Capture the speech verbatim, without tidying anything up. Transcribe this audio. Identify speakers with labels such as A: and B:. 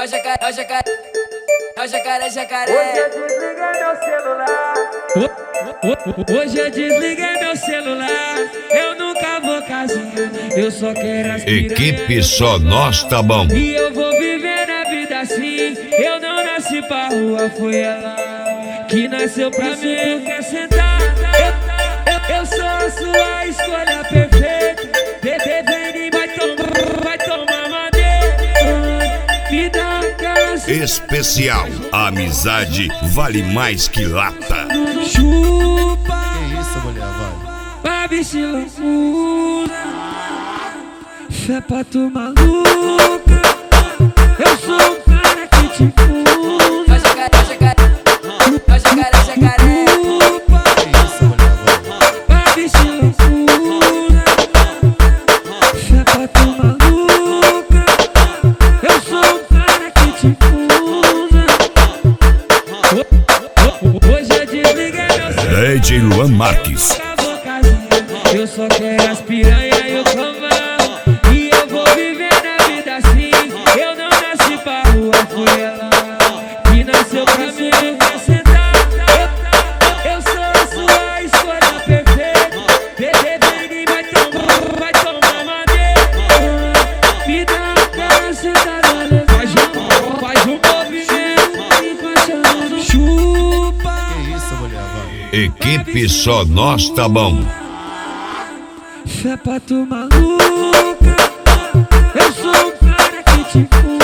A: é o jacaré, é o jacaré, é o jacaré, jacaré.
B: Hoje eu desliguei meu celular. Hoje eu desliguei meu celular. Eu nunca vou casinha, eu só quero as piranha.
C: Equipe Só Nós Tá Bom.
B: E eu vou viver na vida assim. Eu não nasci pra rua, foi ela que nasceu pra mim. Quer sentar? Eu, eu, eu sou a sua escolha perfeita. Bebê, vem e vai tomar, vai tomar madeira. Me dá aquela
C: Especial, a amizade vale mais que lata.
B: chupa.
D: Que isso, mulher, vai.
B: Vai vestir loucura. Fé pra tu maluca. Eu sou o cara que te
A: É o jacaré, é o jacaré, é o jacaré, jacaré.
D: Que isso, mulher, vai.
B: vai vestir loucura. Fé pra tu maluca. Eu sou o cara que te usa. Hoje eu desliguei meu celular.
C: D J Luan Marques.
B: Eu só quero as piranha e o cambão. E eu vou viver na vida assim. Eu não nasci pra rua, foi ela que nasceu pra mim. Quer sentar? Eu, eu sou a sua escolha perfeita. Bebê, vem e vai tomar, vai tomar madeira. Me dá aquela sentada. Faz um, faz um movimento encaixando no chupa.
D: Que isso, mulher, vai.
C: Equipe Só Nós Tá Bom.
B: Fé pra tu maluca. Eu sou o cara que te